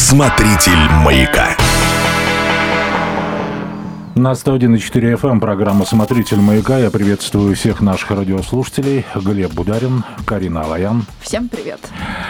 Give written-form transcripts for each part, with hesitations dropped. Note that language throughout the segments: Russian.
Смотритель «Маяка». На 101,4 FM программа «Смотритель «Маяка». Я приветствую всех наших радиослушателей. Глеб Бударин, Карина Алаян. Всем привет.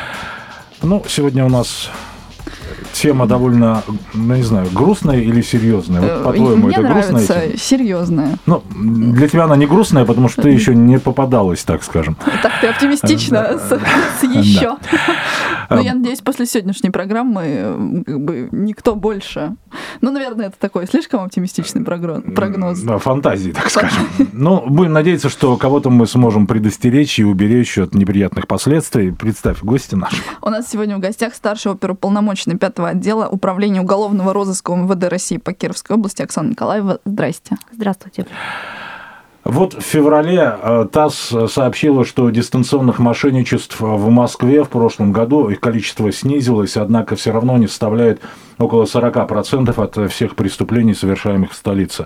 Сегодня у нас тема довольно, не знаю, грустная или серьезная? Вот, по-твоему, мне это грустная нравится тема? серьезная. Для тебя она не грустная, потому что ты еще не попадалась, так скажем. Так ты оптимистично с еще. Но я надеюсь, после сегодняшней программы никто больше... наверное, это такой слишком оптимистичный прогноз. Фантазии, так скажем. Будем надеяться, что кого-то мы сможем предостеречь и уберечь от неприятных последствий. Представь, гости наши. У нас сегодня в гостях старший оперуполномоченный 5-го отдела Управления уголовного розыска МВД России по Кировской области Оксана Николаева. Здрасте. Здравствуйте. Вот в феврале ТАСС сообщила, что дистанционных мошенничеств в Москве в прошлом году их количество снизилось, однако все равно они составляют около 40% от всех преступлений, совершаемых в столице.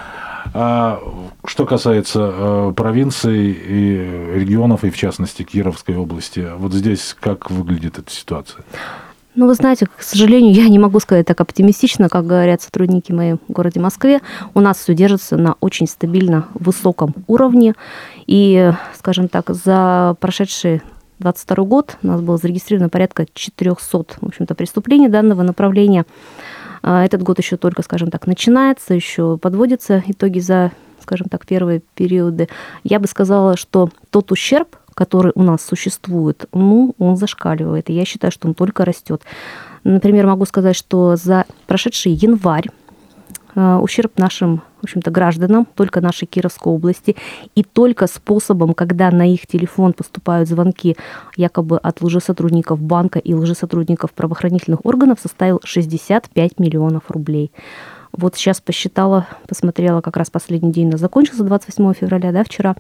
А что касается провинций и регионов, и в частности Кировской области, вот здесь как выглядит эта ситуация? Вы знаете, к сожалению, я не могу сказать так оптимистично, как говорят сотрудники мои в городе Москве. У нас все держится на очень стабильно высоком уровне. И, скажем так, за прошедший 2022 год у нас было зарегистрировано порядка 400, в общем-то, преступлений данного направления. Этот год еще только, скажем так, начинается, еще подводятся итоги за, скажем так, первые периоды. Я бы сказала, что тот ущерб, который у нас существует, он зашкаливает. И я считаю, что он только растет. Например, могу сказать, что за прошедший январь ущерб нашим, в общем-то, гражданам, только нашей Кировской области, и только способом, когда на их телефон поступают звонки якобы от лжесотрудников банка и лжесотрудников правоохранительных органов, составил 65 миллионов рублей. Вот сейчас посмотрела, как раз последний день у нас закончился, 28 февраля, вчера,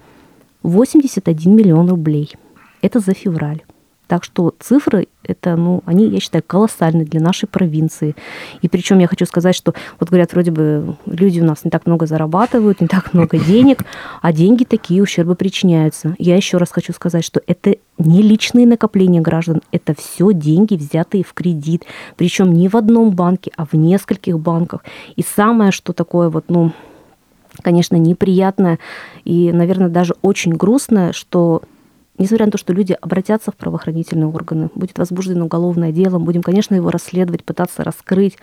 81 миллион рублей. Это за февраль. Так что цифры, они, я считаю, колоссальны для нашей провинции. И причем я хочу сказать, что, вот говорят, вроде бы люди у нас не так много зарабатывают, не так много денег, а деньги такие ущербы причиняются. Я еще раз хочу сказать, что это не личные накопления граждан, это все деньги, взятые в кредит. Причем не в одном банке, а в нескольких банках. И самое, что такое конечно, неприятное и, наверное, даже очень грустное, что, несмотря на то, что люди обратятся в правоохранительные органы, будет возбуждено уголовное дело, будем, конечно, его расследовать, пытаться раскрыть,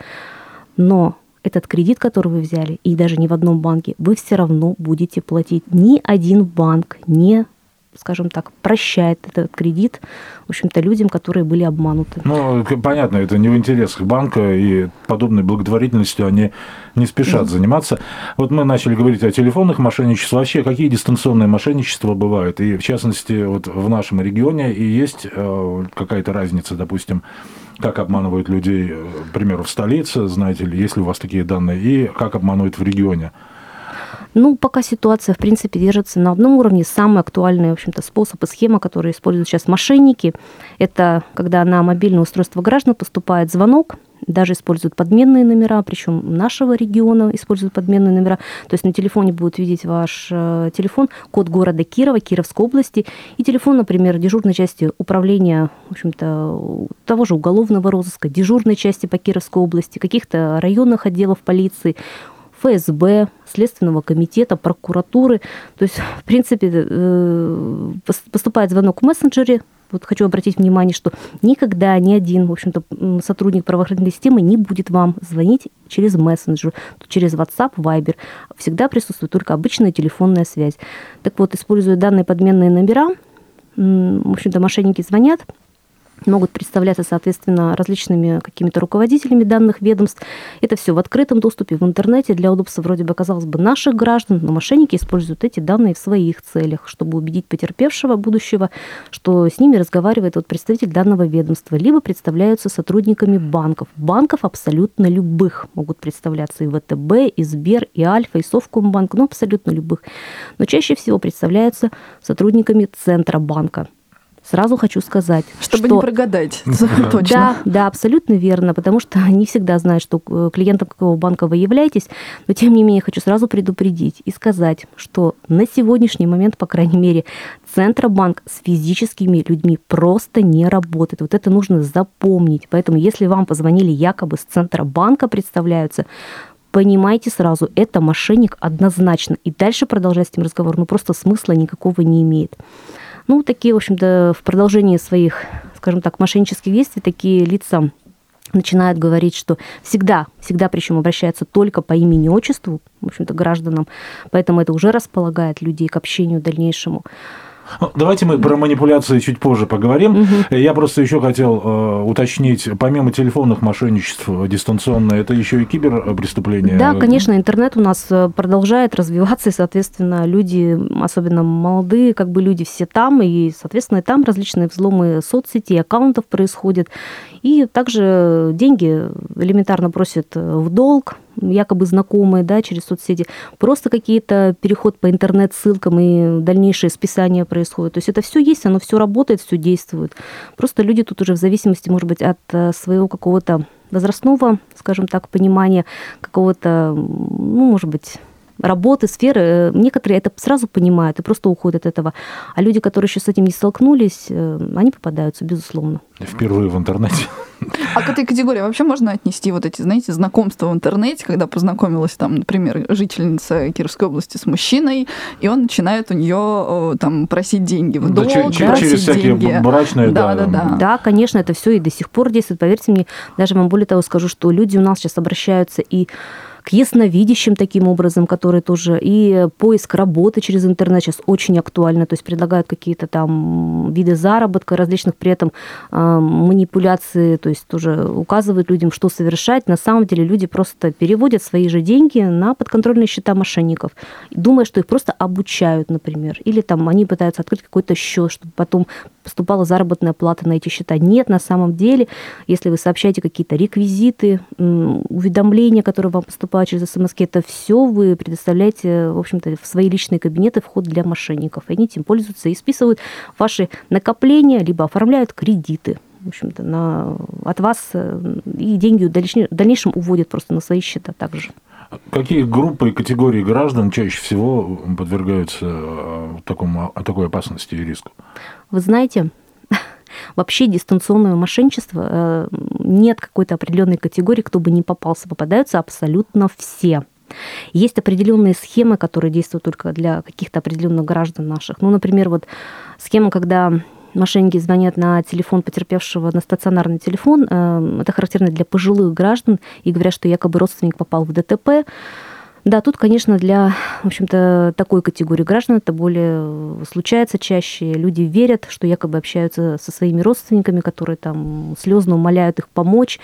но этот кредит, который вы взяли, и даже не в одном банке, вы все равно будете платить. Ни один банк не, скажем так, прощает этот кредит, в общем-то, людям, которые были обмануты. Понятно, это не в интересах банка, и подобной благотворительностью они не спешат заниматься. Вот мы начали говорить о телефонных мошенничествах. Вообще, какие дистанционные мошенничества бывают? И, в частности, вот в нашем регионе и есть какая-то разница, допустим, как обманывают людей, к примеру, в столице, знаете ли, есть ли у вас такие данные, и как обманывают в регионе? Пока ситуация, в принципе, держится на одном уровне. Самый актуальный, в общем-то, способ и схема, которые используют сейчас мошенники, это когда на мобильное устройство граждан поступает звонок, даже используют подменные номера, причем нашего региона используют подменные номера. То есть на телефоне будут видеть ваш телефон, код города Кирова, Кировской области, и телефон, например, дежурной части управления, в общем-то, того же уголовного розыска, дежурной части по Кировской области, каких-то районных отделов полиции, ФСБ, Следственного комитета, прокуратуры. То есть, в принципе, поступает звонок в мессенджере. Вот хочу обратить внимание, что никогда ни один, в общем-то, сотрудник правоохранительной системы не будет вам звонить через мессенджер, через WhatsApp, Viber. Всегда присутствует только обычная телефонная связь. Так вот, используя данные подменные номера, в общем-то, мошенники звонят, могут представляться, соответственно, различными какими-то руководителями данных ведомств. Это все в открытом доступе в интернете. Для удобства, вроде бы, казалось бы, наших граждан, но мошенники используют эти данные в своих целях, чтобы убедить потерпевшего будущего, что с ними разговаривает представитель данного ведомства, либо представляются сотрудниками банков. Банков абсолютно любых. Могут представляться и ВТБ, и Сбер, и Альфа, и Совкомбанк, абсолютно любых. Но чаще всего представляются сотрудниками Центробанка. Сразу хочу сказать, чтобы что... не прогадать, точно. Да, абсолютно верно, потому что не всегда знают, что клиентом какого банка вы являетесь, но тем не менее хочу сразу предупредить и сказать, что на сегодняшний момент, по крайней мере, Центробанк с физическими людьми просто не работает. Вот это нужно запомнить. Поэтому если вам позвонили якобы с Центробанка, представляются, понимайте сразу, это мошенник однозначно. И дальше продолжать с этим разговор, просто смысла никакого не имеет. Такие, в общем-то, в продолжении своих, скажем так, мошеннических действий, такие лица начинают говорить, что всегда причем обращаются только по имени и отчеству, в общем-то, гражданам, поэтому это уже располагает людей к общению дальнейшему. Давайте мы про манипуляции чуть позже поговорим. Я просто еще хотел уточнить, помимо телефонных мошенничеств дистанционно, это еще и киберпреступления? Да, конечно, интернет у нас продолжает развиваться, и, соответственно, люди, особенно молодые, люди все там, и, соответственно, там различные взломы соцсетей, аккаунтов происходят. И также деньги элементарно просят в долг, якобы знакомые, через соцсети, просто какие-то переход по интернет-ссылкам и дальнейшее списание происходит. То есть это все есть, оно все работает, все действует. Просто люди тут уже в зависимости, может быть, от своего какого-то возрастного, скажем так, понимания, какого-то, может быть, работы, сферы, некоторые это сразу понимают и просто уходят от этого. А люди, которые еще с этим не столкнулись, они попадаются, безусловно. Впервые в интернете. А к этой категории вообще можно отнести вот эти, знаете, знакомства в интернете, когда познакомилась там, например, жительница Кировской области с мужчиной, и он начинает у нее там просить деньги в долг, через всякие деньги. Брачные, Да, конечно, это все и до сих пор действует. Поверьте мне, даже вам более того скажу, что люди у нас сейчас обращаются и к ясновидящим таким образом, которые тоже, и поиск работы через интернет сейчас очень актуально, то есть предлагают какие-то там виды заработка различных, при этом манипуляции, то есть тоже указывают людям, что совершать. На самом деле люди просто переводят свои же деньги на подконтрольные счета мошенников, думая, что их просто обучают, например, или там они пытаются открыть какой-то счет, чтобы потом поступала заработная плата на эти счета. Нет, на самом деле, если вы сообщаете какие-то реквизиты, уведомления, которые вам поступают через СМС, это все вы предоставляете, в общем-то, в свои личные кабинеты, вход для мошенников. И они этим пользуются и списывают ваши накопления, либо оформляют кредиты, в общем-то, от вас, и деньги в дальнейшем уводят просто на свои счета также. Какие группы и категории граждан чаще всего подвергаются такой опасности и риску? Вы знаете, вообще дистанционное мошенничество нет какой-то определенной категории, кто бы не попался, попадаются абсолютно все. Есть определенные схемы, которые действуют только для каких-то определенных граждан наших. Например, схема, когда мошенники звонят на телефон потерпевшего, на стационарный телефон. Это характерно для пожилых граждан и говорят, что якобы родственник попал в ДТП. Да, тут, конечно, для, в общем-то, такой категории граждан это более случается чаще. Люди верят, что якобы общаются со своими родственниками, которые там слезно умоляют их помочь,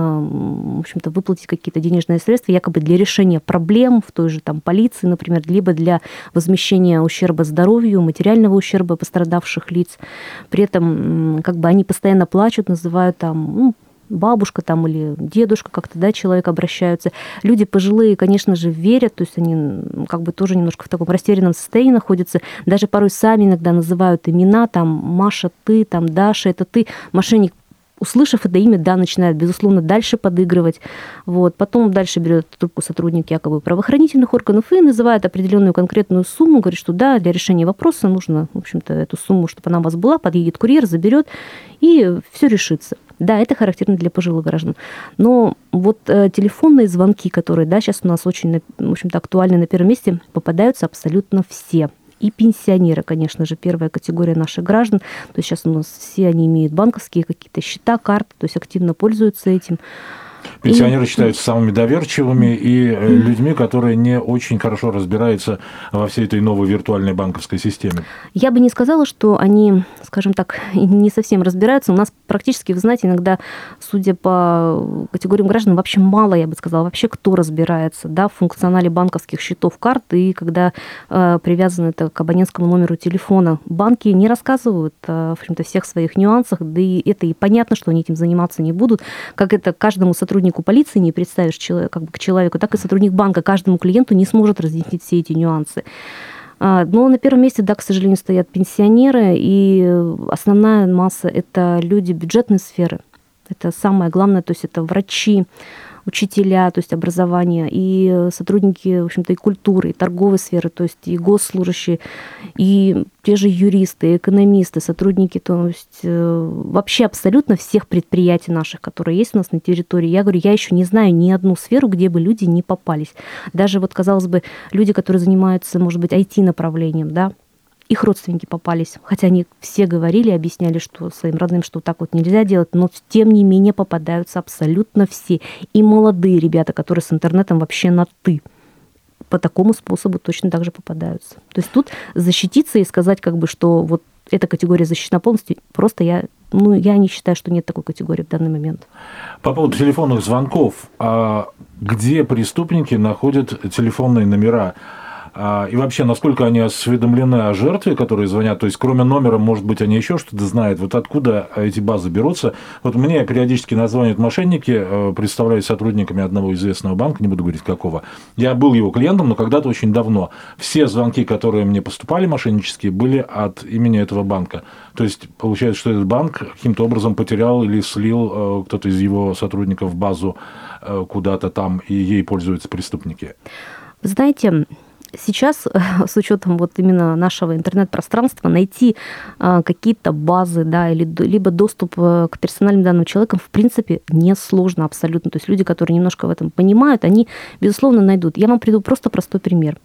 в общем-то, выплатить какие-то денежные средства, якобы для решения проблем в той же там полиции, например, либо для возмещения ущерба здоровью, материального ущерба пострадавших лиц. При этом они постоянно плачут, называют там, бабушка там или дедушка как-то, человек обращаются. Люди пожилые, конечно же, верят, то есть они тоже немножко в таком растерянном состоянии находятся, даже порой сами иногда называют имена, там, Маша, ты, там, Даша, это ты. Мошенник, услышав это имя, начинает, безусловно, дальше подыгрывать. Потом дальше берет трубку сотрудник якобы правоохранительных органов и называет определенную конкретную сумму, говорит, что да, для решения вопроса нужно, в общем-то, эту сумму, чтобы она у вас была, подъедет курьер, заберет, и все решится. Да, это характерно для пожилых граждан. Но телефонные звонки, которые, сейчас у нас очень, в общем-то, актуальны на первом месте, попадаются абсолютно все. И пенсионеры, конечно же, первая категория наших граждан. То есть сейчас у нас все они имеют банковские какие-то счета, карты, то есть активно пользуются этим. Пенсионеры считаются самыми доверчивыми и людьми, которые не очень хорошо разбираются во всей этой новой виртуальной банковской системе. Я бы не сказала, что они, скажем так, не совсем разбираются. У нас практически, вы знаете, иногда, судя по категориям граждан, вообще мало, я бы сказала, вообще кто разбирается в функционале банковских счетов, карт, и когда привязано это к абонентскому номеру телефона. Банки не рассказывают, в общем-то, всех своих нюансах, да и это и понятно, что они этим заниматься не будут, как это каждому сотруднику полиции не представишь к человеку, так и сотрудник банка каждому клиенту не сможет разъяснить все эти нюансы. Но на первом месте, да, к сожалению, стоят пенсионеры, и основная масса – это люди бюджетной сферы. Это самое главное, то есть это врачи, учителя, то есть образование, и сотрудники, в общем-то, и культуры, и торговой сферы, то есть и госслужащие, и те же юристы, и экономисты, сотрудники, то есть вообще абсолютно всех предприятий наших, которые есть у нас на территории. Я говорю, я еще не знаю ни одну сферу, где бы люди не попались. Даже вот, казалось бы, люди, которые занимаются, может быть, IT-направлением, да, их родственники попались, хотя они все говорили, объясняли, что своим родным, что так вот нельзя делать, но тем не менее попадаются абсолютно все. И молодые ребята, которые с интернетом вообще на «ты», по такому способу точно так же попадаются. То есть тут защититься и сказать, как бы, что вот эта категория защищена полностью, просто я не считаю, что нет такой категории в данный момент. По поводу телефонных звонков, где преступники находят телефонные номера? И вообще, насколько они осведомлены о жертве, которые звонят? То есть, кроме номера, может быть, они еще что-то знают? Вот откуда эти базы берутся? Вот мне периодически названивают мошенники, представляюсь сотрудниками одного известного банка, не буду говорить какого. Я был его клиентом, но когда-то очень давно. Все звонки, которые мне поступали мошеннические, были от имени этого банка. То есть, получается, что этот банк каким-то образом потерял или слил кто-то из его сотрудников в базу куда-то там, и ей пользуются преступники. Вы знаете, сейчас, с учетом вот именно нашего интернет-пространства, найти какие-то базы, да, либо доступ к персональным данным человека, в принципе, несложно абсолютно. То есть люди, которые немножко в этом понимают, они, безусловно, найдут. Я вам приведу просто простой пример.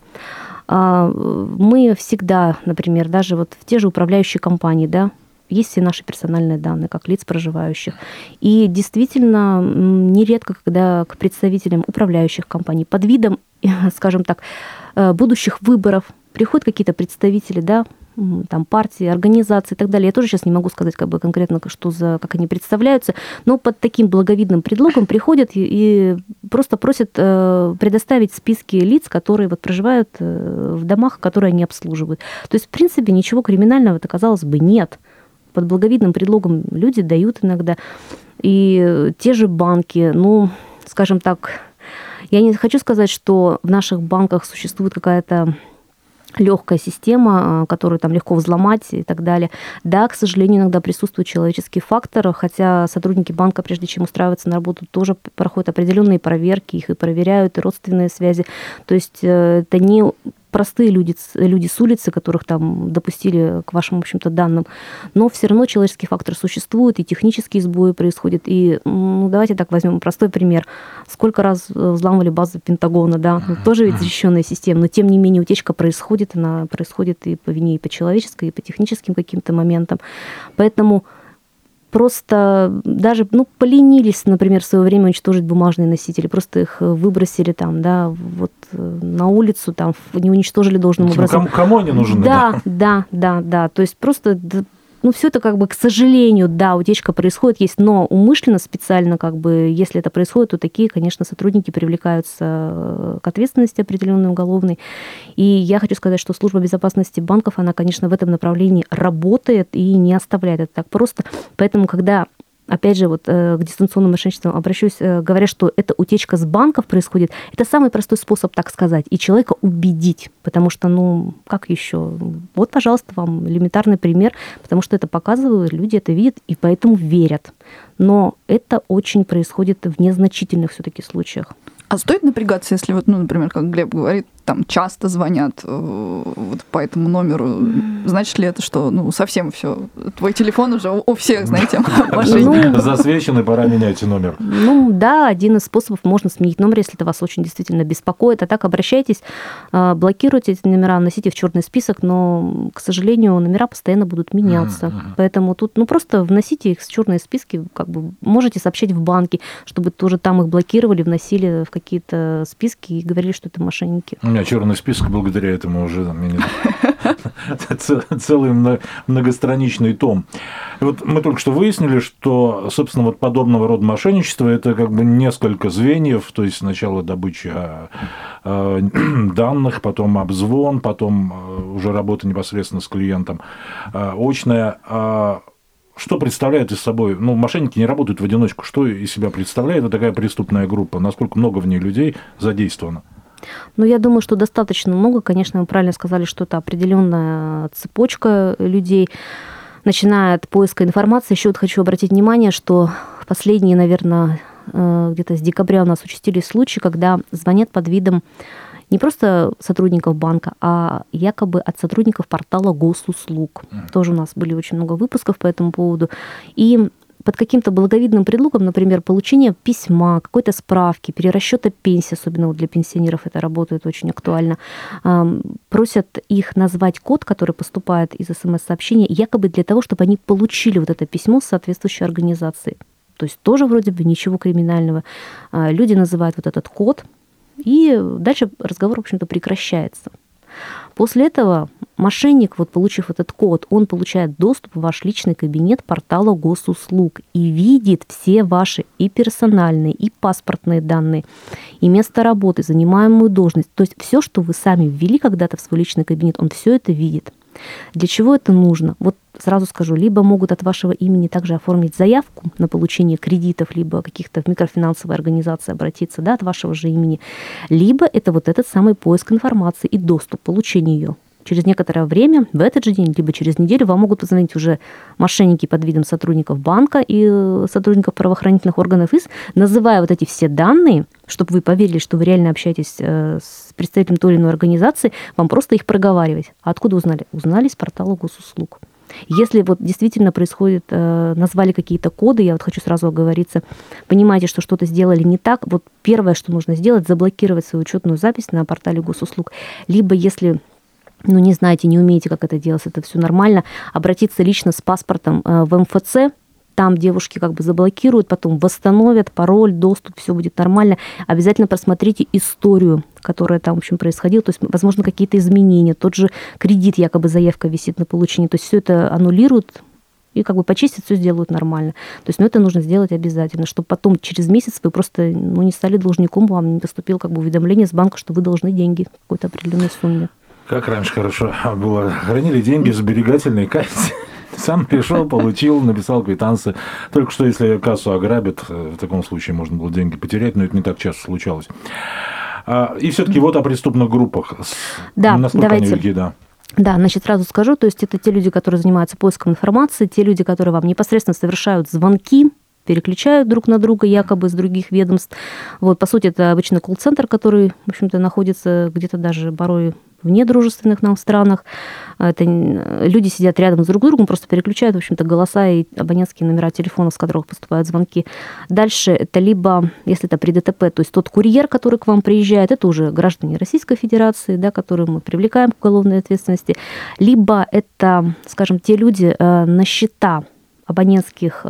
Мы всегда, например, даже вот в те же управляющие компании, да, есть все наши персональные данные, как лиц проживающих. И действительно, нередко, когда к представителям управляющих компаний под видом, скажем так, будущих выборов приходят какие-то представители, да, там, партии, организации и так далее. Я тоже сейчас не могу сказать как бы конкретно, как они представляются, но под таким благовидным предлогом приходят и просто просят предоставить списки лиц, которые вот проживают в домах, которые они обслуживают. То есть, в принципе, ничего криминального-то, казалось бы, нет. Под благовидным предлогом люди дают иногда. И те же банки, ну, скажем так, я не хочу сказать, что в наших банках существует какая-то легкая система, которую там легко взломать и так далее. Да, к сожалению, иногда присутствует человеческий фактор, хотя сотрудники банка, прежде чем устраиваться на работу, тоже проходят определенные проверки, их и проверяют, и родственные связи. То есть это не простые люди с улицы, которых там допустили к вашим, в общем-то, данным, но все равно человеческий фактор существует, и технические сбои происходят. И давайте так возьмем простой пример. Сколько раз взламывали базу Пентагона, да, тоже ведь защищенная система, но тем не менее утечка происходит, она происходит и по вине, и по человеческой, и по техническим каким-то моментам. Поэтому просто даже, поленились, например, в свое время уничтожить бумажные носители, просто их выбросили там, да, вот на улицу, там, не уничтожили должным образом. Кому они нужны? Да. То есть просто, все это как бы, к сожалению, да, утечка происходит, есть, но умышленно, специально, как бы, если это происходит, то такие, конечно, сотрудники привлекаются к ответственности определенной уголовной. И я хочу сказать, что служба безопасности банков, она, конечно, в этом направлении работает и не оставляет это так просто. Поэтому, когда, опять же, вот к дистанционным мошенничествам обращусь, говоря, что эта утечка с банков происходит, это самый простой способ, так сказать, и человека убедить, потому что, как еще? Вот, пожалуйста, вам элементарный пример, потому что это показывают, люди это видят и поэтому верят. Но это очень происходит в незначительных все-таки случаях. А стоит напрягаться, если, вот, например, как Глеб говорит, там часто звонят вот по этому номеру? Значит ли это, что совсем все, твой телефон уже у всех, знаете, мошенников? Засвечен, и пора менять номер. Да, один из способов, можно сменить номер, если это вас очень действительно беспокоит. А так обращайтесь, блокируйте эти номера, носите в черный список, но, к сожалению, номера постоянно будут меняться. Поэтому тут просто вносите их в черные списки, как бы можете сообщать в банки, чтобы тоже там их блокировали, вносили в какие-то списки и говорили, что это мошенники. У меня черный список, благодаря этому уже целый многостраничный том. Вот мы только что выяснили, что, собственно, вот подобного рода мошенничество – это как бы несколько звеньев, то есть сначала добыча данных, потом обзвон, потом уже работа непосредственно с клиентом очная. Что представляет из собой? Мошенники не работают в одиночку. Что из себя представляет вот такая преступная группа? Насколько много в ней людей задействовано? Ну, я думаю, что достаточно много. Конечно, вы правильно сказали, что это определенная цепочка людей, начиная от поиска информации. Еще вот хочу обратить внимание, что в последние, наверное, где-то с декабря у нас участились случаи, когда звонят под видом не просто сотрудников банка, а якобы от сотрудников портала госуслуг. Тоже у нас были очень много выпусков по этому поводу. И под каким-то благовидным предлогом, например, получение письма, какой-то справки, перерасчета пенсии, особенно вот для пенсионеров это работает очень актуально, просят их назвать код, который поступает из СМС-сообщения, якобы для того, чтобы они получили вот это письмо с соответствующей организации. То есть тоже вроде бы ничего криминального. Люди называют вот этот код, и дальше разговор, в общем-то, прекращается. После этого мошенник, вот получив этот код, он получает доступ в ваш личный кабинет портала госуслуг и видит все ваши и персональные, и паспортные данные, и место работы, занимаемую должность. То есть все, что вы сами ввели когда-то в свой личный кабинет, он все это видит. Для чего это нужно? Вот сразу скажу, либо могут от вашего имени также оформить заявку на получение кредитов, либо каких-то в микрофинансовые организации обратиться, да, от вашего же имени, либо это вот этот самый поиск информации и доступ, получение ее. Через некоторое время, в этот же день, либо через неделю, вам могут позвонить уже мошенники под видом сотрудников банка и сотрудников правоохранительных органов, называя вот эти все данные, чтобы вы поверили, что вы реально общаетесь с представителем той или иной организации, вам просто их проговаривать. А откуда узнали? Узнали с портала госуслуг. Если вот действительно происходит, назвали какие-то коды, я вот хочу сразу оговориться, понимаете, что что-то сделали не так, вот первое, что нужно сделать, заблокировать свою учетную запись на портале госуслуг. Либо если не знаете, не умеете, как это делать, это все нормально, обратиться лично с паспортом в МФЦ, там девушки как бы заблокируют, потом восстановят пароль, доступ, все будет нормально. Обязательно просмотрите историю, которая там, в общем, происходила, то есть, возможно, какие-то изменения, тот же кредит, якобы заявка висит на получение, то есть все это аннулируют и как бы почистят, все сделают нормально. То есть, это нужно сделать обязательно, чтобы потом через месяц вы просто не стали должником, вам не поступило как бы уведомление с банка, что вы должны деньги в какой-то определенной сумме. Как раньше хорошо было. Хранили деньги в сберегательной кассе. Сам пришел, получил, написал квитанции. Только что, если кассу ограбят, в таком случае можно было деньги потерять, но это не так часто случалось. И все-таки вот о преступных группах. Да, насколько давайте. они велики, да. Да, значит, сразу скажу, то есть это те люди, которые занимаются поиском информации, те люди, которые вам непосредственно совершают звонки, переключают друг на друга, якобы из других ведомств. Вот, по сути, это обычно колл-центр, который, в общем-то, находится где-то даже порой в недружественных нам странах. Это люди сидят рядом друг с другом, просто переключают, в общем-то, голоса и абонентские номера телефонов, с которых поступают звонки. Дальше это либо, если это при ДТП, то есть тот курьер, который к вам приезжает, это уже граждане Российской Федерации, да, которые мы привлекаем к уголовной ответственности. Либо это, скажем, те люди на счета абонентских,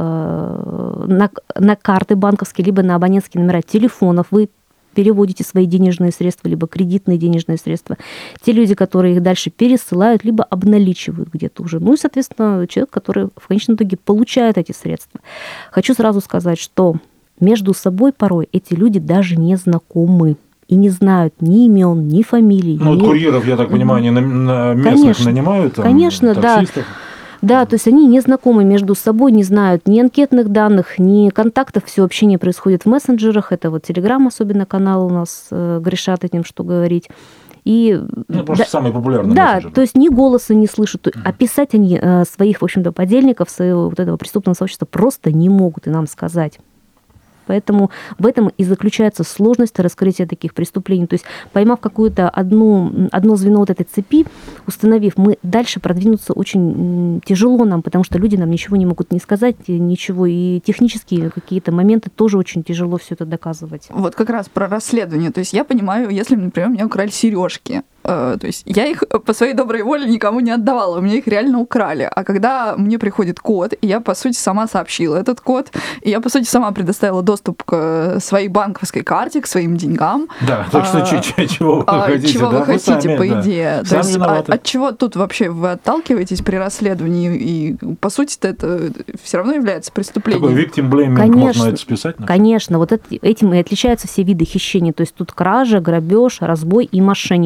на карты банковские, либо на абонентские номера телефонов вы переводите свои денежные средства, либо кредитные денежные средства. Те люди, которые их дальше пересылают, либо обналичивают где-то уже. Ну и, соответственно, человек, который в конечном итоге получает эти средства. Хочу сразу сказать, что между собой порой эти люди даже не знакомы и не знают ни имен, ни фамилий. Ну, вот курьеров, я так понимаю, они на местных нанимают, там, конечно, таксистов. Да, то есть они не знакомы между собой, не знают ни анкетных данных, ни контактов, все общение происходит в мессенджерах, это вот Telegram особенно канал у нас грешат этим, что говорить. И, просто самый популярный мессенджер. Да, то есть ни голоса не слышат, описать они своих, в общем-то, подельников, своего вот этого преступного сообщества просто не могут и нам сказать. Поэтому в этом и заключается сложность раскрытия таких преступлений. То есть, поймав какое-то одно звено вот этой цепи, установив, мы дальше продвинуться очень тяжело нам, потому что люди нам ничего не могут не сказать, ничего, и технические какие-то моменты тоже очень тяжело все это доказывать. Вот как раз про расследование. То есть я понимаю, если, например, меня украли сережки, то есть я их по своей доброй воле никому не отдавала, у меня их реально украли. А когда мне приходит код, и я, по сути, сама сообщила этот код, и я, по сути, сама предоставила доступ к своей банковской карте, к своим деньгам. Да, так что чего вы хотите? Чего вы хотите, сами, по идее. То есть от чего тут вообще вы отталкиваетесь при расследовании? И, по сути-то, это все равно является преступлением. Такой victim blaming, можно это списать? Конечно, вот этим и отличаются все виды хищения. То есть тут кража, грабеж, разбой и мошенничество.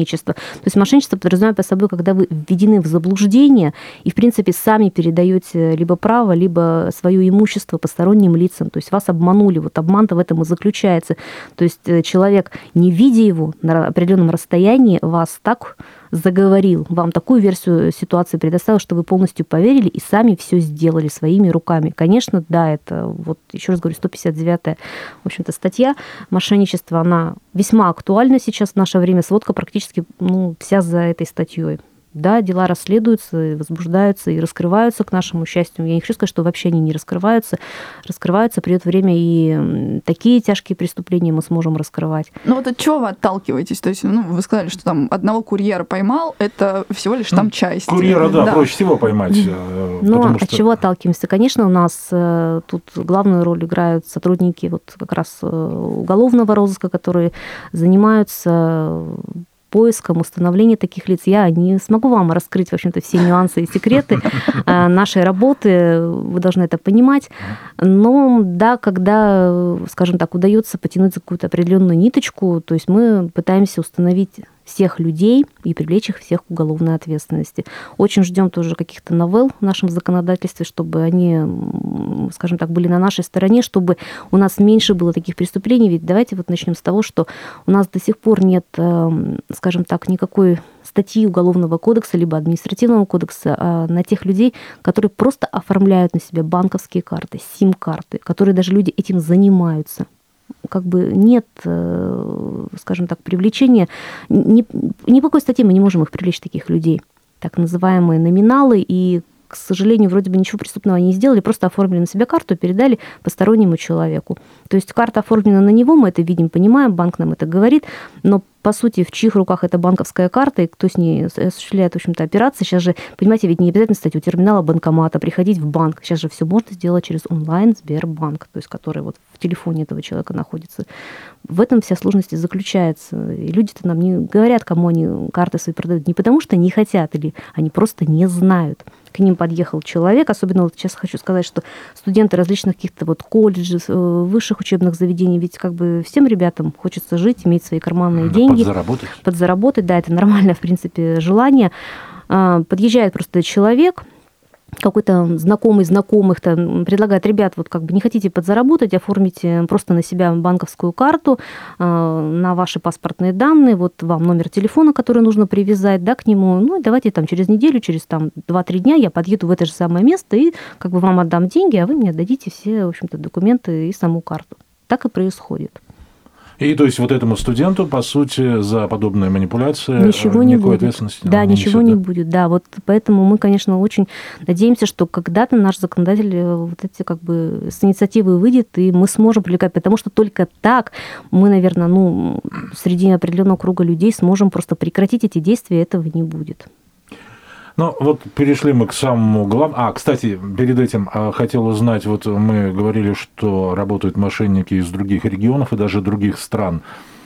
То есть мошенничество подразумевает под собой, когда вы введены в заблуждение и, в принципе, сами передаете либо право, либо свое имущество посторонним лицам. То есть вас обманули. Вот обман-то в этом и заключается. То есть человек, не видя его на определенном расстоянии, вас так заговорил, вам такую версию ситуации предоставил, что вы полностью поверили и сами все сделали своими руками. Конечно, да, это, вот еще раз говорю, 159-я, в общем-то, статья мошенничества, она весьма актуальна сейчас в наше время, сводка практически вся за этой статьей. Да, дела расследуются, возбуждаются и раскрываются, к нашему счастью. Я не хочу сказать, что вообще они не раскрываются. Раскрываются, придет время, и такие тяжкие преступления мы сможем раскрывать. Ну вот от чего вы отталкиваетесь? То есть, вы сказали, что там одного курьера поймал, это всего лишь там часть. Курьера, да, проще всего поймать. От чего отталкиваемся? Конечно, у нас тут главную роль играют сотрудники вот как раз уголовного розыска, которые занимаются поиском, установлением таких лиц. Я не смогу вам раскрыть, в общем-то, все нюансы и секреты нашей работы, вы должны это понимать. Но да, когда, скажем так, удается потянуть за какую-то определенную ниточку, то есть мы пытаемся установить всех людей и привлечь их всех к уголовной ответственности. Очень ждем тоже каких-то новелл в нашем законодательстве, чтобы они, скажем так, были на нашей стороне, чтобы у нас меньше было таких преступлений. Ведь давайте вот начнем с того, что у нас до сих пор нет, скажем так, никакой статьи Уголовного кодекса либо Административного кодекса на тех людей, которые просто оформляют на себя банковские карты, сим-карты, которые даже люди этим занимаются. Как бы нет, скажем так, привлечения. Ни по какой статье мы не можем их привлечь, таких людей. Так называемые номиналы, и, к сожалению, вроде бы ничего преступного не сделали, просто оформили на себя карту и передали постороннему человеку. То есть карта оформлена на него, мы это видим, понимаем, банк нам это говорит, но по сути, в чьих руках эта банковская карта и кто с ней осуществляет, в общем-то, операции. Сейчас же, понимаете, ведь не обязательно стать у терминала банкомата, приходить в банк. Сейчас же все можно сделать через онлайн Сбербанк, то есть который вот в телефоне этого человека находится. В этом вся сложность и заключается. И люди-то нам не говорят, кому они карты свои продают, не потому что не хотят, или они просто не знают. К ним подъехал человек, особенно вот сейчас хочу сказать, что студенты различных каких-то вот колледжей, высших учебных заведений, ведь как бы всем ребятам хочется жить, иметь свои карманные деньги. Подзаработать, да, это нормальное, в принципе, желание. Подъезжает просто человек, какой-то знакомый знакомых предлагает: ребят, вот как бы не хотите подзаработать, оформите просто на себя банковскую карту, на ваши паспортные данные, вот вам номер телефона, который нужно привязать, да, к нему, ну и давайте там через неделю, через там 2-3 дня я подъеду в это же самое место и как бы вам отдам деньги, а вы мне отдадите все, в общем-то, документы и саму карту. Так и происходит. И то есть вот этому студенту, по сути, за подобные манипуляции ничего не будет. Ответственности да, ничего не будет. Да, вот поэтому мы, конечно, очень надеемся, что когда-то наш законодатель вот эти как бы с инициативы выйдет, и мы сможем привлекать, потому что только так мы, наверное, среди определенного круга людей сможем просто прекратить эти действия, этого не будет. Ну, вот перешли мы к самому главному. Кстати, перед этим хотел узнать, вот мы говорили, что работают мошенники из других регионов и даже других стран.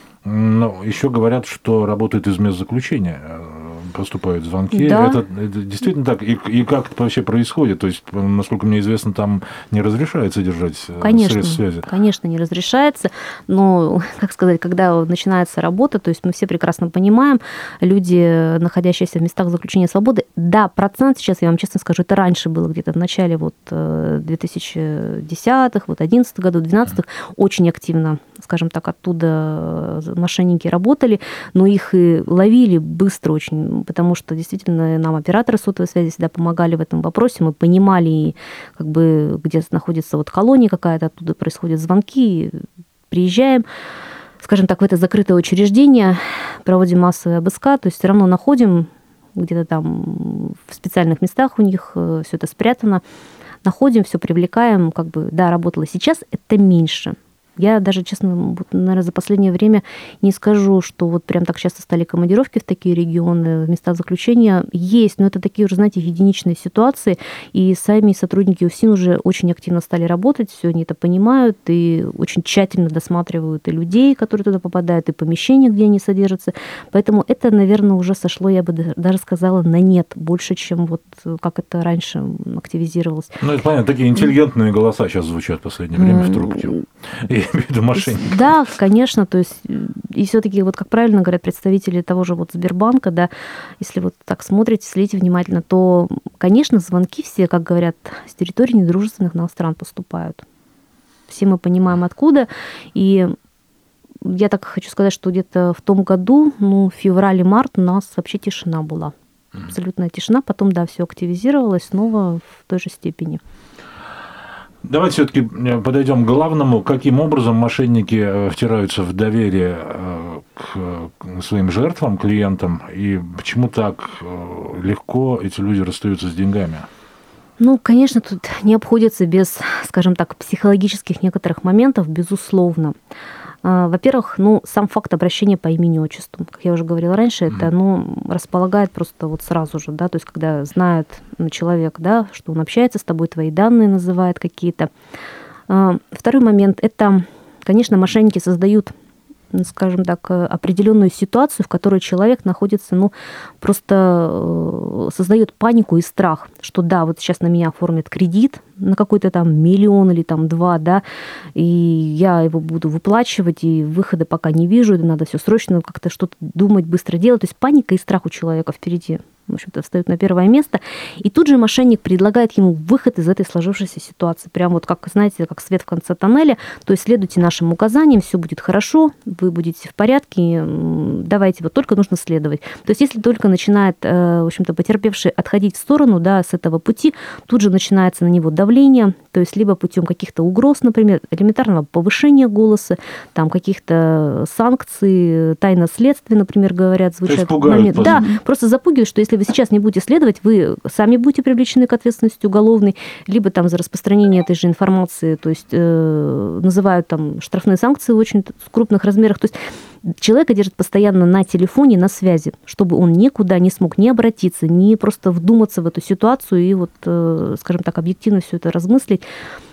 Но еще говорят, что работают из мест заключения, поступают звонки. Да. Это действительно так? И как это вообще происходит? То есть, насколько мне известно, там не разрешается держать средства связи? Конечно, не разрешается. Но, как сказать, когда начинается работа, то есть мы все прекрасно понимаем, люди, находящиеся в местах заключения свободы, да, процент сейчас, я вам честно скажу, это раньше было где-то в начале 2010-х, 11 годов, 12-х, очень активно, скажем так, оттуда мошенники работали, но их и ловили быстро очень, потому что действительно нам операторы сотовой связи всегда помогали в этом вопросе, мы понимали, как бы, где находится вот колония какая-то, оттуда происходят звонки, приезжаем, скажем так, в это закрытое учреждение, проводим массовый обыск, то есть все равно находим где-то там в специальных местах у них все это спрятано, находим, все привлекаем, как бы, да, работало. Сейчас это меньше. Я даже, честно, наверное, за последнее время не скажу, что вот прям так часто стали командировки в такие регионы, в места заключения. Есть, но это такие уже, знаете, единичные ситуации, и сами сотрудники УФСИН уже очень активно стали работать, все они это понимают, и очень тщательно досматривают и людей, которые туда попадают, и помещения, где они содержатся. Поэтому это, наверное, уже сошло, я бы даже сказала, на нет, больше, чем вот как это раньше активизировалось. Ну, это понятно, такие интеллигентные голоса сейчас звучат в последнее время в трубке. И я имею в виду мошенников. Да, конечно, то есть, и все-таки, вот как правильно говорят представители того же вот Сбербанка, да, если вот так смотрите, следите внимательно, то, конечно, звонки все, как говорят, с территории недружественных нам стран поступают. Все мы понимаем, откуда, и я так хочу сказать, что где-то в том году, в феврале-март у нас вообще тишина была. Абсолютная тишина. Потом, да, все активизировалось снова в той же степени. Давайте все-таки подойдем к главному. Каким образом мошенники втираются в доверие к своим жертвам, клиентам, и почему так легко эти люди расстаются с деньгами? Конечно, тут не обходится без, скажем так, психологических некоторых моментов, безусловно. Во-первых, сам факт обращения по имени-отчеству, как я уже говорила раньше, это располагает просто вот сразу же, да, то есть когда знает человек, да, что он общается с тобой, твои данные называет какие-то. Второй момент – это, конечно, мошенники создают, скажем так, определенную ситуацию, в которой человек находится, просто создает панику и страх, что да, вот сейчас на меня оформят кредит на какой-то там 1 миллион или там 2, да, и я его буду выплачивать, и выхода пока не вижу, и надо все срочно как-то что-то думать, быстро делать. То есть паника и страх у человека впереди, в общем-то, встают на первое место. И тут же мошенник предлагает ему выход из этой сложившейся ситуации. Прям вот как, знаете, как свет в конце тоннеля. То есть следуйте нашим указаниям, все будет хорошо, вы будете в порядке, давайте, вот только нужно следовать. То есть если только начинает, в общем-то, потерпевший отходить в сторону, да, с этого пути, тут же начинается на него давление, то есть либо путем каких-то угроз, например, элементарного повышения голоса, там каких-то санкций, тайна следствия, например, говорят, звучат. Пугают, да, просто запугивают, что если вы сейчас не будете следовать, вы сами будете привлечены к ответственности уголовной, либо там за распространение этой же информации, то есть называют там штрафные санкции в очень крупных размерах. То есть человека держат постоянно на телефоне, на связи, чтобы он никуда не смог ни обратиться, ни просто вдуматься в эту ситуацию и вот, скажем так, объективно все это размыслить.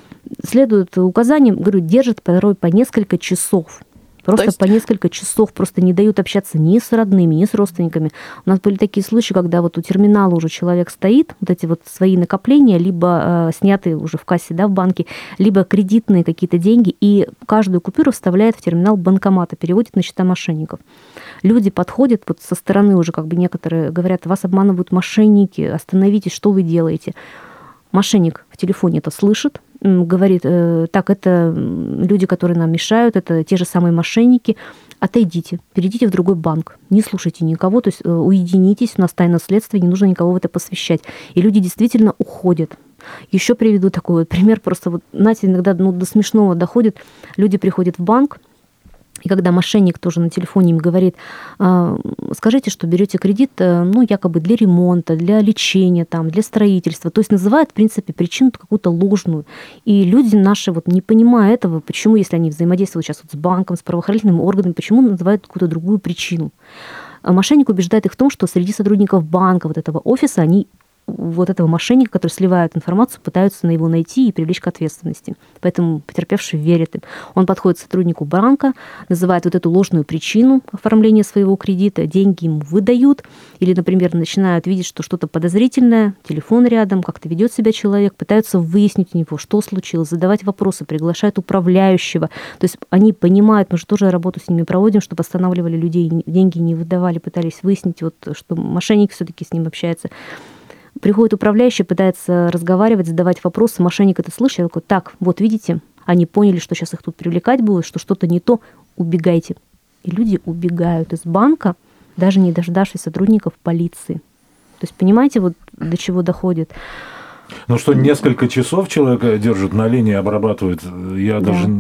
Следуют указаниям, говорю, держат порой по несколько часов. Просто по несколько часов просто не дают общаться ни с родными, ни с родственниками. У нас были такие случаи, когда вот у терминала уже человек стоит, вот эти вот свои накопления, либо снятые уже в кассе, да, в банке, либо кредитные какие-то деньги, и каждую купюру вставляет в терминал банкомата, переводит на счета мошенников. Люди подходят вот со стороны уже, как бы некоторые говорят, вас обманывают мошенники, остановитесь, что вы делаете? Мошенник в телефоне это слышит, говорит, так, это люди, которые нам мешают, это те же самые мошенники, отойдите, перейдите в другой банк, не слушайте никого, то есть уединитесь, у нас тайна следствия, не нужно никого в это посвящать. И люди действительно уходят. Еще приведу такой вот пример, просто вот, знаете, иногда до смешного доходит, люди приходят в банк, и когда мошенник тоже на телефоне им говорит, скажите, что берете кредит, якобы для ремонта, для лечения, там, для строительства, то есть называют, в принципе, причину какую-то ложную. И люди наши, вот, не понимая этого, почему, если они взаимодействуют сейчас вот с банком, с правоохранительными органами, почему называют какую-то другую причину? Мошенник убеждает их в том, что среди сотрудников банка, вот этого офиса, они вот этого мошенника, который сливает информацию, пытаются на его найти и привлечь к ответственности. Поэтому потерпевший верит им. Он подходит к сотруднику банка, называет вот эту ложную причину оформления своего кредита, деньги ему выдают, или, например, начинают видеть, что что-то подозрительное, телефон рядом, как-то ведет себя человек, пытаются выяснить у него, что случилось, задавать вопросы, приглашают управляющего. То есть они понимают, мы же тоже работу с ними проводим, чтобы останавливали людей, деньги не выдавали, пытались выяснить, вот, что мошенник все-таки с ним общается. Приходит управляющий, пытается разговаривать, задавать вопросы. Мошенник это слышит, такой, так, вот видите, они поняли, что сейчас их тут привлекать будут, что что-то не то, убегайте. И люди убегают из банка, даже не дождавшись сотрудников полиции. То есть, понимаете, вот до чего доходит. Что несколько часов человека держат на линии, обрабатывают, я даже...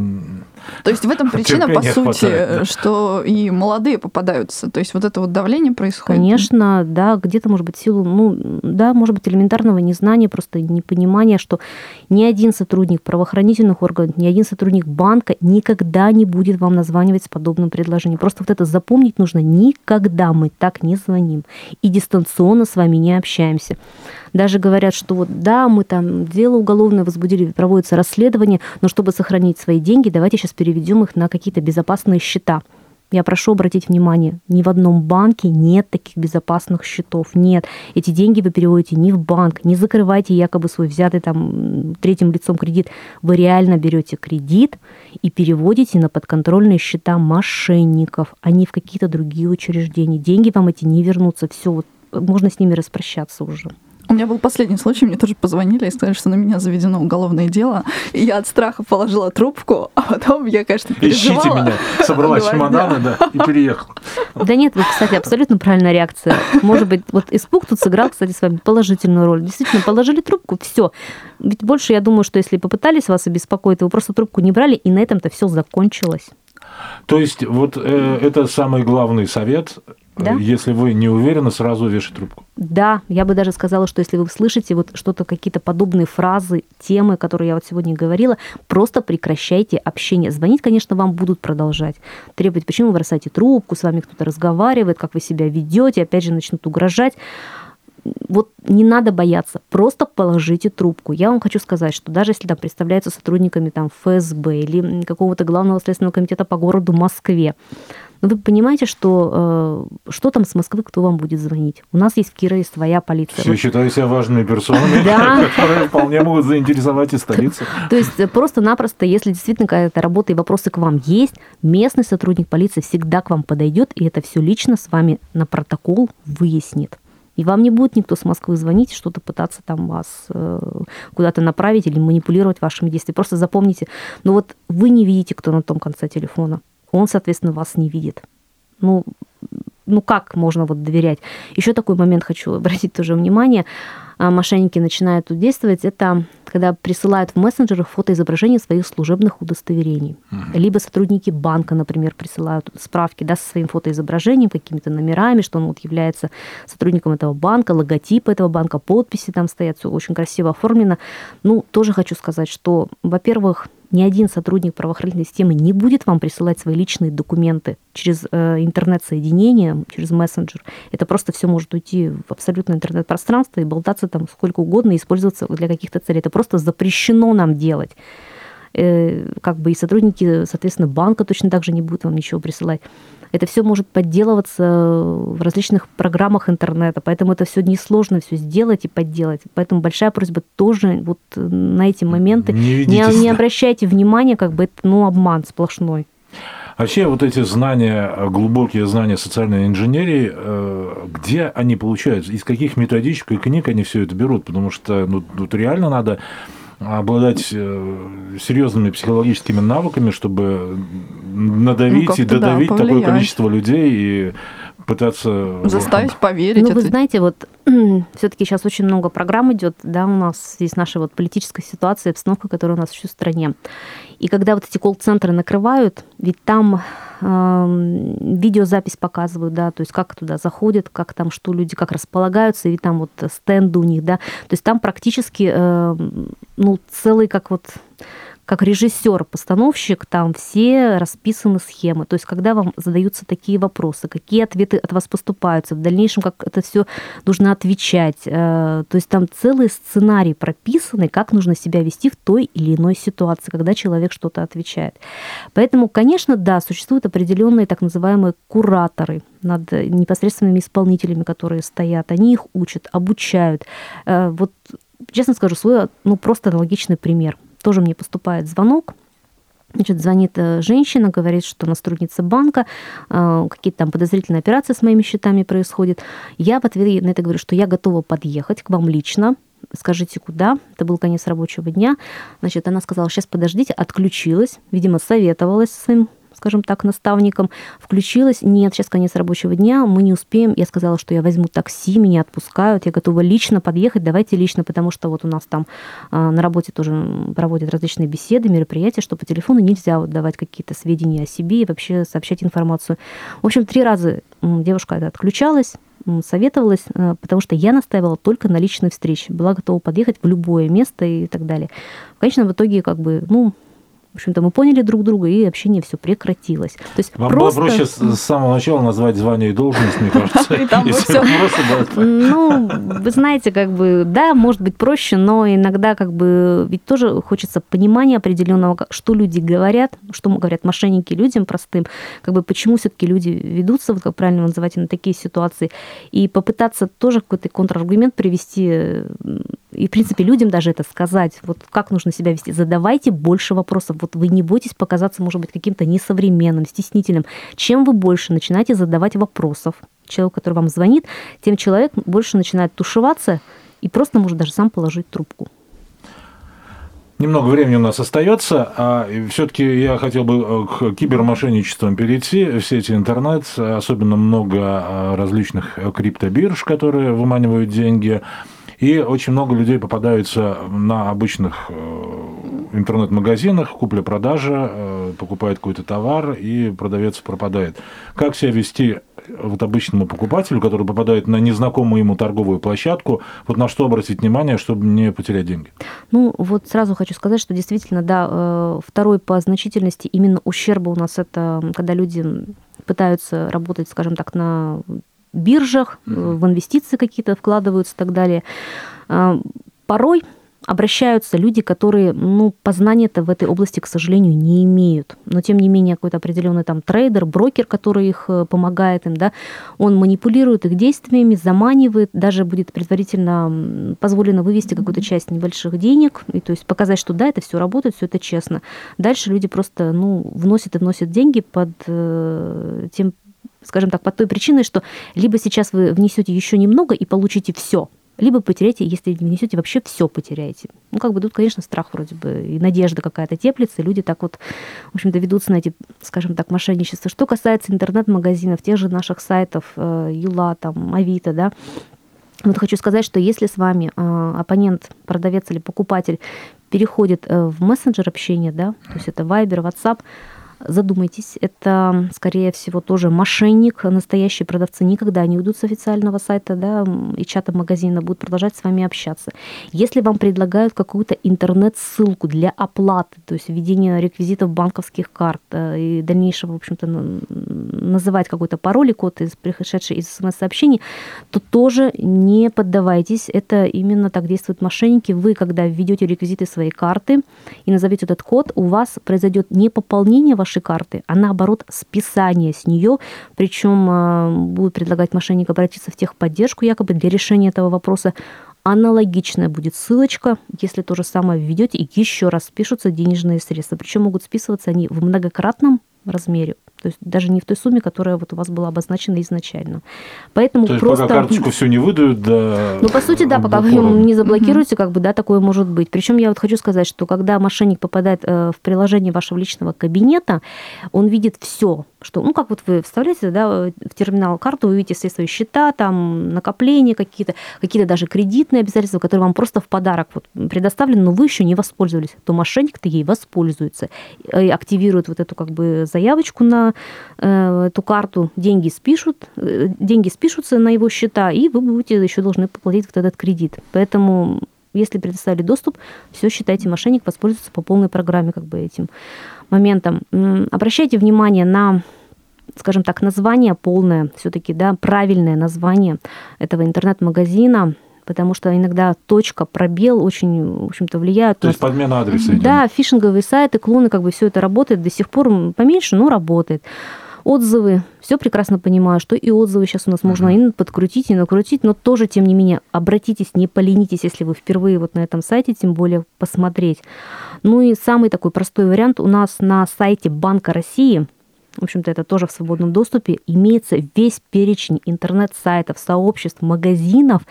То есть в этом причина, по сути, хватает, да? что и молодые попадаются. То есть вот это вот давление происходит. Конечно, да, где-то, может быть, силу, может быть, элементарного незнания, просто непонимания, что ни один сотрудник правоохранительных органов, ни один сотрудник банка никогда не будет вам названивать с подобным предложением. Просто вот это запомнить нужно. Никогда мы так не звоним. И дистанционно с вами не общаемся. Даже говорят, что вот да, мы там дело уголовное возбудили, проводится расследование, но чтобы сохранить свои деньги, давайте сейчас переведем их на какие-то безопасные счета. Я прошу обратить внимание, ни в одном банке нет таких безопасных счетов. Нет, эти деньги вы переводите не в банк, не закрывайте якобы свой взятый там третьим лицом кредит. Вы реально берете кредит и переводите на подконтрольные счета мошенников, а не в какие-то другие учреждения. Деньги вам эти не вернутся. Все, вот, можно с ними распрощаться уже. У меня был последний случай, мне тоже позвонили и сказали, что на меня заведено уголовное дело. И я от страха положила трубку, а потом я, конечно, переживала. Ищите меня. Собрала чемоданы, да, и переехала. Да нет, вы, кстати, абсолютно правильная реакция. Может быть, вот испуг тут сыграл, кстати, с вами положительную роль. Действительно, положили трубку, все. Ведь больше, я думаю, что если попытались вас обеспокоить, вы просто трубку не брали, и на этом-то все закончилось. То есть вот это самый главный совет. Да? Если вы не уверены, сразу вешать трубку. Да, я бы даже сказала, что если вы слышите вот что-то, какие-то подобные фразы, темы, которые я вот сегодня говорила, просто прекращайте общение. Звонить, конечно, вам будут продолжать. Требовать, почему вы бросаете трубку, с вами кто-то разговаривает, как вы себя ведете, опять же начнут угрожать. Вот не надо бояться, просто положите трубку. Я вам хочу сказать, что даже если там представляются сотрудниками там, ФСБ или какого-то главного следственного комитета по городу Москве, но вы понимаете, что там с Москвы кто вам будет звонить? У нас есть в Кирове своя полиция. Все считаю себя важными персонами, которые вполне могут заинтересовать и столицу. То есть просто-напросто, если действительно какая-то работа и вопросы к вам есть, местный сотрудник полиции всегда к вам подойдет, и это все лично с вами на протокол выяснит. И вам не будет никто с Москвы звонить, что-то пытаться там вас куда-то направить или манипулировать вашими действиями. Просто запомните, ну вот вы не видите, кто на том конце телефона. Он, соответственно, вас не видит. Ну как можно вот доверять? Еще такой момент хочу обратить тоже внимание. Мошенники начинают тут действовать. Это когда присылают в мессенджерах фотоизображения своих служебных удостоверений. Либо сотрудники банка, например, присылают справки, да, со своим фотоизображением, какими-то номерами, что он вот является сотрудником этого банка, логотипы этого банка, подписи там стоят, все очень красиво оформлено. Ну, тоже хочу сказать, что, во-первых, ни один сотрудник правоохранительной системы не будет вам присылать свои личные документы через интернет-соединение, через мессенджер. Это просто все может уйти в абсолютно интернет-пространство и болтаться там сколько угодно, и использоваться для каких-то целей. Это просто запрещено нам делать. Как бы и сотрудники, соответственно, банка точно так же не будут вам ничего присылать. Это все может подделываться в различных программах интернета, поэтому это все несложно все сделать и подделать. Поэтому большая просьба тоже вот на эти моменты не обращайте внимания, как бы это обман сплошной. Вообще вот эти знания, глубокие знания социальной инженерии, где они получаются? Из каких методичек и книг они все это берут? Потому что тут реально надо обладать серьезными психологическими навыками, чтобы надавить и додавить такое количество людей и пытаться заставить поверить. Ну, вы знаете, вот все-таки сейчас очень много программ идет, да, у нас здесь наша вот политическая ситуация, обстановка, которая у нас еще в стране. И когда вот эти колл-центры накрывают, ведь там видеозапись показывают, да, то есть как туда заходят, как там что люди, как располагаются, и там вот стенды у них, да, то есть там практически, целый как режиссер-постановщик, там все расписаны схемы. То есть, когда вам задаются такие вопросы, какие ответы от вас поступаются, в дальнейшем, как это все нужно отвечать. То есть, там целый сценарий прописанный, как нужно себя вести в той или иной ситуации, когда человек что-то отвечает. Поэтому, конечно, да, существуют определенные так называемые кураторы над непосредственными исполнителями, которые стоят. Они их учат, обучают. Вот, честно скажу, свой просто аналогичный пример. Тоже мне поступает звонок. Значит, звонит женщина, говорит, что она сотрудница банка, какие-то там подозрительные операции с моими счетами происходят. Я в ответ на это говорю, что я готова подъехать к вам лично. Скажите, куда? Это был конец рабочего дня. Значит, она сказала, сейчас подождите, отключилась. Видимо, советовалась со своим, скажем так, наставником, включилась. Нет, сейчас конец рабочего дня, мы не успеем. Я сказала, что я возьму такси, меня отпускают, я готова лично подъехать, давайте лично, потому что вот у нас там на работе тоже проводят различные беседы, мероприятия, что по телефону нельзя вот давать какие-то сведения о себе и вообще сообщать информацию. В общем, 3 раза девушка отключалась, советовалась, потому что я настаивала только на личной встрече, была готова подъехать в любое место и так далее. В конечном итоге, общем-то, мы поняли друг друга, и общение все прекратилось. То есть вам просто... было проще с самого начала назвать звание и должность, мне кажется. И там все вопросы будут. Ну, вы знаете, как бы, да, может быть проще, но иногда как бы ведь тоже хочется понимания определенного, что люди говорят, что говорят мошенники людям простым, как бы почему все-таки люди ведутся, вот как правильно вы называете, на такие ситуации, и попытаться тоже какой-то контраргумент привести, и, в принципе, людям даже это сказать, вот как нужно себя вести. Задавайте больше вопросов. Вот вы не бойтесь показаться, может быть, каким-то несовременным, стеснительным. Чем вы больше начинаете задавать вопросов человеку, который вам звонит, тем человек больше начинает тушеваться и просто может даже сам положить трубку. Немного времени у нас остается, а все-таки я хотел бы к кибермошенничествам перейти в сети интернет. Особенно много различных криптобирж, которые выманивают деньги. И очень много людей попадаются на обычных интернет-магазинах, купля-продажа, покупает какой-то товар, и продавец пропадает. Как себя вести вот обычному покупателю, который попадает на незнакомую ему торговую площадку, вот на что обратить внимание, чтобы не потерять деньги? Ну, вот сразу хочу сказать, что действительно, да, второй по значительности именно ущерба у нас это, когда люди пытаются работать, скажем так, на биржах, в инвестиции какие-то вкладываются и так далее. Порой обращаются люди, которые, познания-то в этой области, к сожалению, не имеют. Но, тем не менее, какой-то определенный там трейдер, брокер, который их помогает им, да, он манипулирует их действиями, заманивает, даже будет предварительно позволено вывести какую-то часть небольших денег, и то есть показать, что да, это все работает, все это честно. Дальше люди просто, вносят и вносят деньги под тем, скажем так, под той причиной, что либо сейчас вы внесете еще немного и получите все, либо потеряете, если внесете, вообще все потеряете. Тут, конечно, страх вроде бы и надежда какая-то теплится, и люди так вот, в общем-то, ведутся на эти, скажем так, мошенничества. Что касается интернет-магазинов, тех же наших сайтов, Юла, там, Авито, да, вот хочу сказать, что если с вами оппонент, продавец или покупатель переходит в мессенджер общения, да, то есть это Viber, WhatsApp, задумайтесь, это, скорее всего, тоже мошенник. Настоящие продавцы никогда не уйдут с официального сайта, да, и чата магазина, будут продолжать с вами общаться. Если вам предлагают какую-то интернет-ссылку для оплаты, то есть введение реквизитов банковских карт и дальнейшего, в общем-то, называть какой-то пароль и код, пришедший из смс-сообщений, то тоже не поддавайтесь. Это именно так действуют мошенники. Вы, когда введете реквизиты своей карты и назовете этот код, у вас произойдет не пополнение вашей карты, а наоборот списание с нее, причем будут предлагать мошенник обратиться в техподдержку якобы для решения этого вопроса. Аналогичная будет ссылочка, если то же самое введете, и еще раз спишутся денежные средства. Причем могут списываться они в многократном размере, то есть даже не в той сумме, которая вот у вас была обозначена изначально. Поэтому то есть просто... пока карточку все не выдают, да... по сути, да, пока вы не заблокируете, да, такое может быть. Причем я вот хочу сказать, что когда мошенник попадает в приложение вашего личного кабинета, он видит все, что, как вот вы вставляете, да, в терминал карту, вы видите все свои счета, там, накопления какие-то даже кредитные обязательства, которые вам просто в подарок вот предоставлены, но вы еще не воспользовались, то мошенник-то ей воспользуется, и активирует вот эту заявочку на эту карту, деньги спишутся на его счета, и вы будете еще должны поплатить вот этот кредит. Поэтому, если предоставили доступ, все, считайте, мошенник воспользуется по полной программе этим моментом. Обращайте внимание на, скажем так, название полное, все-таки, да, правильное название этого интернет-магазина, потому что иногда точка, пробел очень, в общем-то, влияют. То есть подмена адреса. Да, фишинговые сайты, клоны, все это работает до сих пор поменьше, но работает. Отзывы, все прекрасно понимаю, что и отзывы сейчас у нас можно и подкрутить, и накрутить, но тоже, тем не менее, обратитесь, не поленитесь, если вы впервые вот на этом сайте, тем более посмотреть. И самый такой простой вариант у нас на сайте Банка России, в общем-то, это тоже в свободном доступе, имеется весь перечень интернет-сайтов, сообществ, магазинов,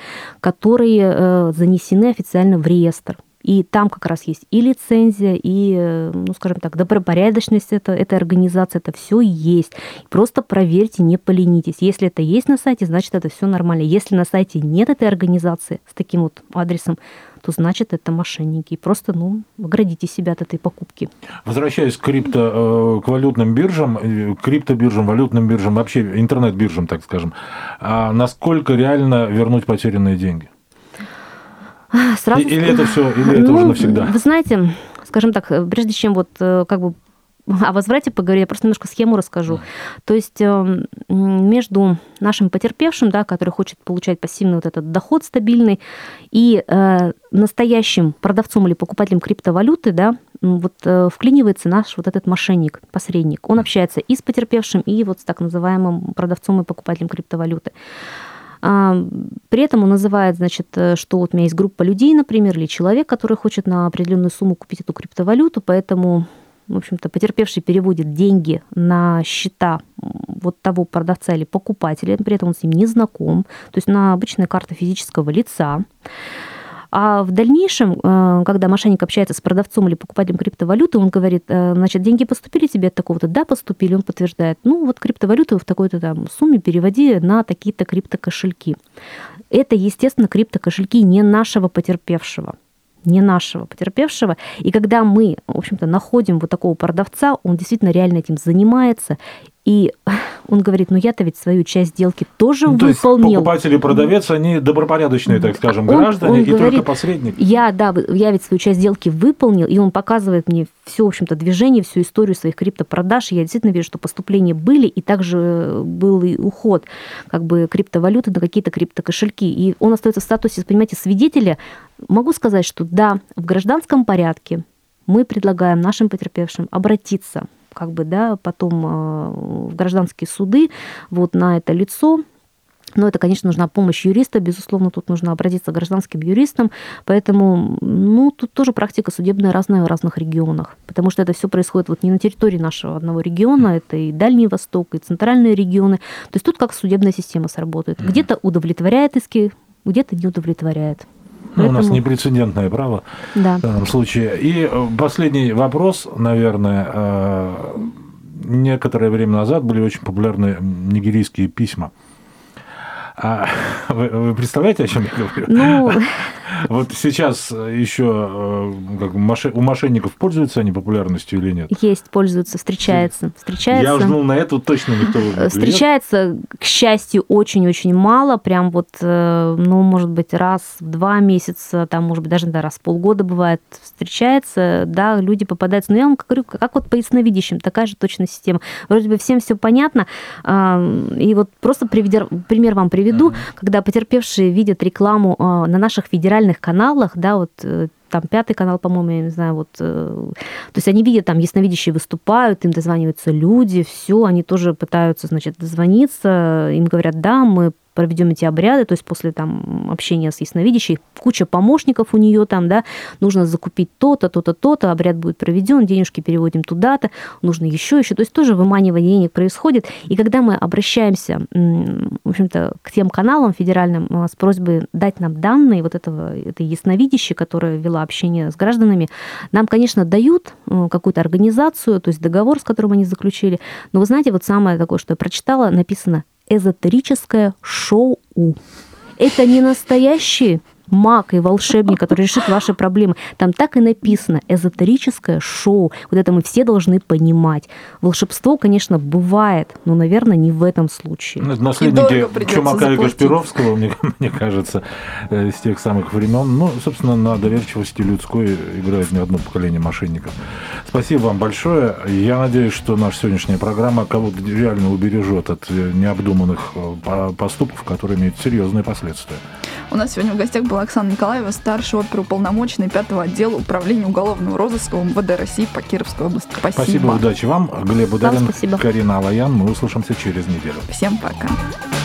которые занесены официально в реестр. И там как раз есть и лицензия, и, скажем так, добропорядочность этой организации, это все есть. Просто проверьте, не поленитесь. Если это есть на сайте, значит, это все нормально. Если на сайте нет этой организации с таким вот адресом, то значит, это мошенники. И просто, оградите себя от этой покупки. Возвращаясь к валютным биржам, криптобиржам, валютным биржам, вообще интернет-биржам, так скажем, насколько реально вернуть потерянные деньги? Сразу... Или это все, или это уже навсегда? Вы знаете, скажем так, прежде чем вот как бы о возврате поговорить, я просто немножко схему расскажу. То есть между нашим потерпевшим, да, который хочет получать пассивный вот этот доход стабильный, и настоящим продавцом или покупателем криптовалюты, да, вот вклинивается наш вот этот мошенник, посредник. Он общается и с потерпевшим, и вот с так называемым продавцом и покупателем криптовалюты. При этом он называет, значит, что вот у меня есть группа людей, например, или человек, который хочет на определенную сумму купить эту криптовалюту, поэтому, в общем-то, потерпевший переводит деньги на счета вот того продавца или покупателя, при этом он с ним не знаком, то есть на обычные карты физического лица. А в дальнейшем, когда мошенник общается с продавцом или покупателем криптовалюты, он говорит, значит, деньги поступили тебе от такого-то? Да, поступили. Он подтверждает, ну вот криптовалюту в такой-то там сумме переводи на такие-то криптокошельки. Это, естественно, криптокошельки не нашего потерпевшего. Не нашего потерпевшего. И когда мы, в общем-то, находим вот такого продавца, он действительно реально этим занимается, и он говорит, ну я-то ведь свою часть сделки тоже выполнил. То есть покупатель и продавец, они добропорядочные, так скажем, граждане, он и говорит, только посредник. Я ведь свою часть сделки выполнил, и он показывает мне все, в общем-то, движение, всю историю своих криптопродаж. И я действительно вижу, что поступления были, и также был и уход как бы криптовалюты на какие-то криптокошельки. И он остается в статусе, понимаете, свидетеля. Могу сказать, что да, в гражданском порядке мы предлагаем нашим потерпевшим обратиться как бы, да, потом в гражданские суды вот на это лицо. Но это, конечно, нужна помощь юриста, безусловно, тут нужно обратиться к гражданским юристам, поэтому, ну, тут тоже практика судебная разная в разных регионах, потому что это все происходит вот не на территории нашего одного региона, это и Дальний Восток, и центральные регионы, то есть тут как судебная система сработает. Где-то удовлетворяет иски, где-то не удовлетворяет. Поэтому... У нас непрецедентное право в данном случае. И последний вопрос, наверное. Некоторое время назад были очень популярны нигерийские письма. Вы представляете, о чем я говорю? Ну... Вот сейчас еще у мошенников пользуются они популярностью или нет? Есть, пользуются, встречается. Я узнал, на это точно никто не встречается, к счастью, очень-очень мало, прям вот, ну, может быть, раз в 2 месяца, там, может быть, даже раз в полгода бывает, встречается, да, люди попадаются. Но я вам говорю, как вот по ясновидящим, такая же точная система. Вроде бы всем все понятно, и вот просто пример вам приведу, когда потерпевшие видят рекламу на наших федеральных каналах, да, вот там 5-й канал, по-моему, я не знаю, вот, то есть они видят, там ясновидящие выступают, им дозваниваются люди, все, они тоже пытаются, значит, дозвониться, им говорят, да, мы проведем эти обряды, то есть после там общения с ясновидящей, куча помощников у нее там, да, нужно закупить то-то, то-то, то-то, обряд будет проведен, денежки переводим туда-то, нужно еще, то есть тоже выманивание денег происходит. И когда мы обращаемся, в общем-то, к тем каналам федеральным с просьбой дать нам данные вот этой ясновидящей, которая вела общение с гражданами, нам, конечно, дают какую-то организацию, то есть договор, с которым они заключили, но вы знаете, вот самое такое, что я прочитала, написано эзотерическое шоу. Это не настоящий маг и волшебник, который решит ваши проблемы. Там так и написано эзотерическое шоу. Вот это мы все должны понимать. Волшебство, конечно, бывает, но, наверное, не в этом случае. Наследники Чумака и Кашпировского, мне кажется, с тех самых времен. Ну, собственно, на доверчивости людской играет не одно поколение мошенников. Спасибо вам большое. Я надеюсь, что наша сегодняшняя программа кого-то реально убережет от необдуманных поступков, которые имеют серьезные последствия. У нас сегодня в гостях была Оксана Николаева, старший оперуполномоченный 5-го отдела Управления уголовного розыска МВД России по Кировской области. Спасибо, удачи вам. Глеб Ударин, Карина Алаян. Мы услышимся через неделю. Всем пока.